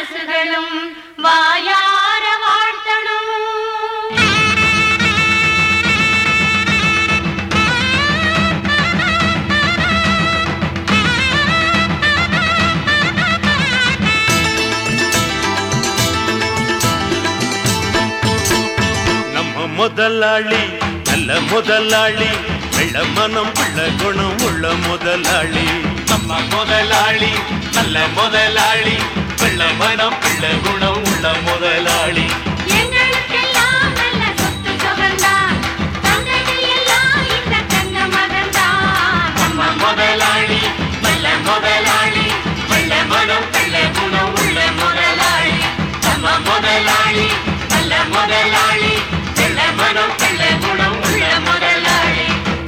மனசுகளும் வாயார வாழ்த்தணும். நம்ம முதலாளி நல்ல முதலாளி, வெள்ள மனம் உள்ள குணம் உள்ள முதலாளி. நம்ம முதலாளி நல்ல முதலாளி, வெள்ள மனம் உள்ள குணம் உள்ள முதலாளி. எங்களுக்கெல்லாம் நல்ல சொத்து சுகந்தான், தங்கதி எல்லாம் இந்த தங்க மகன்தான். நம்ம முதலாளி நல்ல முதலாளி, வெள்ள மனம் உள்ள குணம் உள்ள முதலாளி. நம்ம முதலாளி நல்ல முதலாளி, வெள்ள மனம் உள்ள குணம் உள்ள முதலாளி.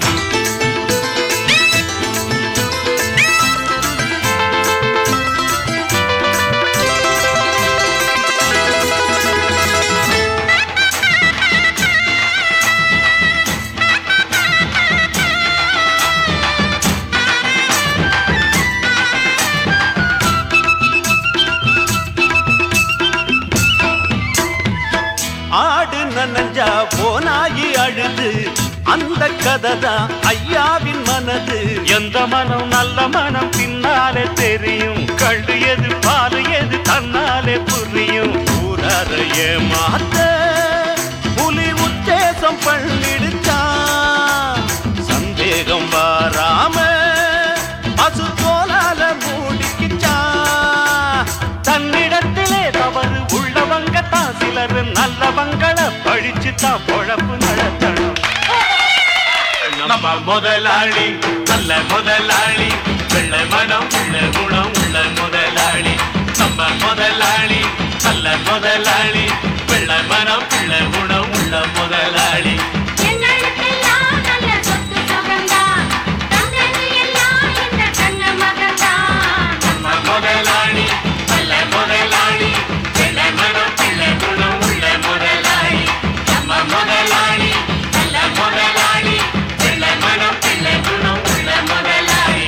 ஆடு நனஞ்சா போனாயி அழுது, அந்த கதைதான் ஐயாவின் மனது. எந்த மனம் நல்ல மனம் பின்னாலே தெரியும், கண்டு எது பாரு எது தன்னாலே புரியும். ஊராரைய மாத்த புலி உத்தேசம் பண்ணிடுச்சான், சந்தேகம் வாராம பசு தோலால மூடிக்கிச்சான். தன்னிடத்திலே தவறு உள்ளவங்க தான் சிலர் நல்லவங்களை பழிச்சு தான் பொழப்பு நடத்தணும். நம்ம முதலாளி நல்ல முதலாளி, வெள்ள மனம் உள்ள குணம் உள்ள முதலாளி. நம்ம முதலாளி நல்ல முதலாளி, வெள்ள மனம் உள்ள குணம் உள்ள முதலாளி. எங்களுக்கெல்லாம் நல்ல சொத்து சுகந்தான், தங்கதி எல்லாம் இந்த தங்க மகன்தான். நம்ம முதலாளி நல்ல முதலாளி, வெள்ள மனம் உள்ள குணம் உள்ள முதலாளி. நம்ம முதலாளி நல்ல முதலாளி, வெள்ள மனம் உள்ள குணம் உள்ள முதலாளி.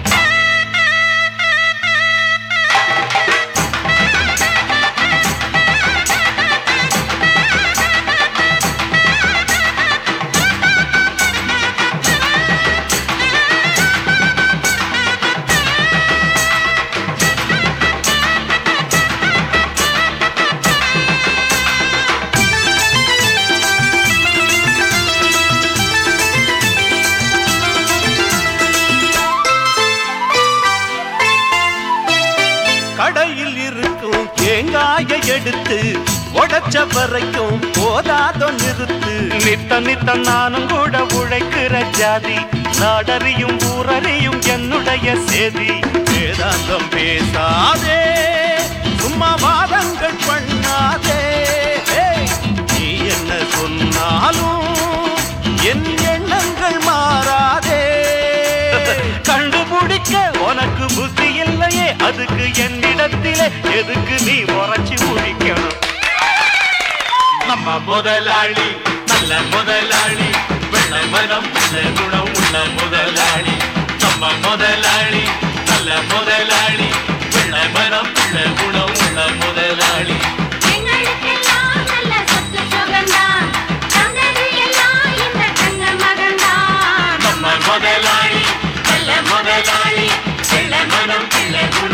கடையில் இருக்கும் தேங்காயை எடுத்து உடைச்ச வரைக்கும் போதாதோ நிறுத்து. நித்த நித்த நானும் கூட உழைக்கிற ஜாதி, நாடறியும் ஊரறியும் என்னுடைய சேதி. வேதாந்தம் பேசாதே, சும்மா வாதங்கள் பண்ணாதே. நீ என்ன சொன்னாலும் என் எண்ணங்கள் மாறாதே. கண்டுபிடிக்க உனக்கு புத்தி இல்லையே, அதுக்கு என்னிடத்திலே எதுக்கு நீ உரைச்சி முடிக்கணும். நம்ம முதலாளி நல்ல முதலாளி, வெள்ள மனம் உள்ள குணம் உள்ள முதலாளி. நம்ம முதலாளி நல்ல முதலாளி, வெள்ள மனம் உள்ள குணம் உள்ள முதலாளி. எங்களுக்கெல்லாம் நல்ல சொத்து சுகந்தான், தங்கதி எல்லாம் இந்த தங்க மகன்தான். நம்ம முதலாளி நல்ல முதலாளி, வெள்ள மனம் உள்ள குணம்